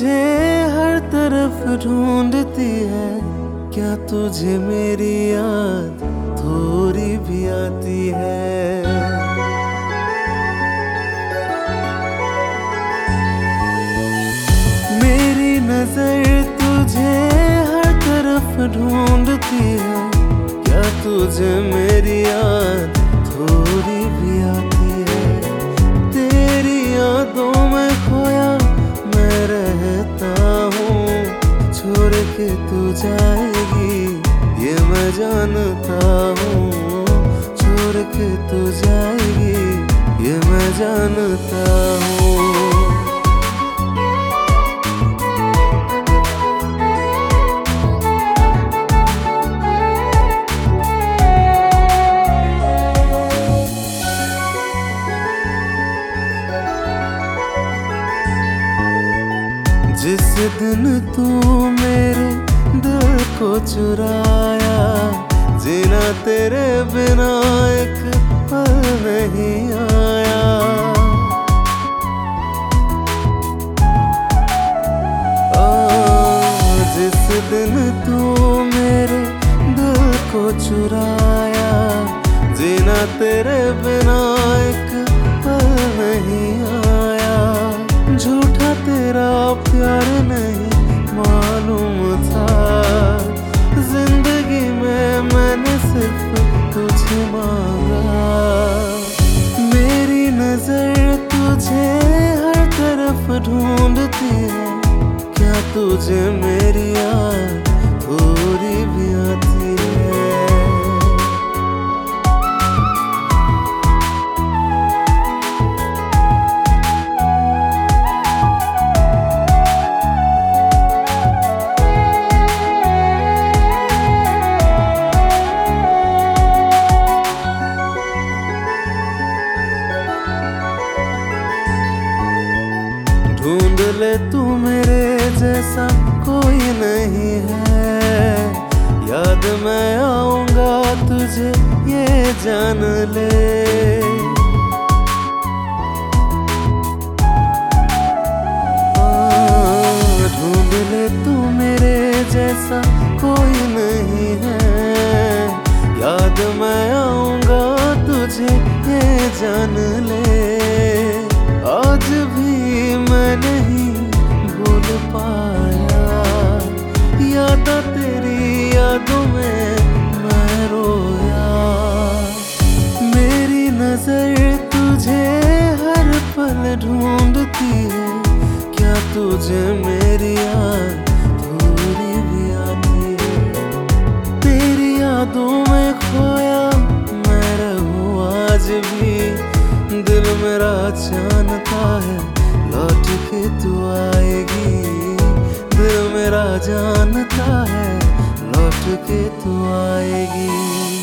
तुझे हर तरफ ढूंढती है, क्या तुझे मेरी याद थोड़ी भी आती है? मेरी नजर तुझे हर तरफ ढूंढती है, क्या तुझे मेरी याद थोड़ी भी आती है? तेरी यादों में खोया मैं रहता हूँ, छोड़ के तू जाएगी ये मैं जानता हूँ, छोड़ के तू जाएगी ये मैं जानता हूँ। जिस दिन तू मेरे दिल को चुराया, जीना तेरे बिना एक पल नहीं आया। जिस दिन तू मेरे दिल को चुराया, जीना तेरे बिना एक पल नहीं आया। झूठा तेरा प्यार नहीं मालूम था, जिंदगी में मैंने सिर्फ तुझे मांगा। मेरी नजर तुझे हर तरफ ढूंढती है, क्या तुझे मेरी याद थोड़ी भी आती है? ढूंढ ले तू मेरे जैसा कोई नहीं है, याद मैं आऊंगा तुझे ये जान ले। ढूंढ ले तू मेरे जैसा कोई नहीं है, याद मैं आऊंगा तुझे ये जान ले। आज भी मैं नहीं भूल पाया, यादा तेरी यादों में मैं रोया। मेरी नजर तुझे हर पल ढूंढती है, क्या तुझे मेरी याद थोड़ी भी आती है? तेरी यादों में खोया मैं रहूं आज भी, दिल मेरा जानता है लौट के तू आएगी। दिल मेरा जानता है लौट के तू आएगी।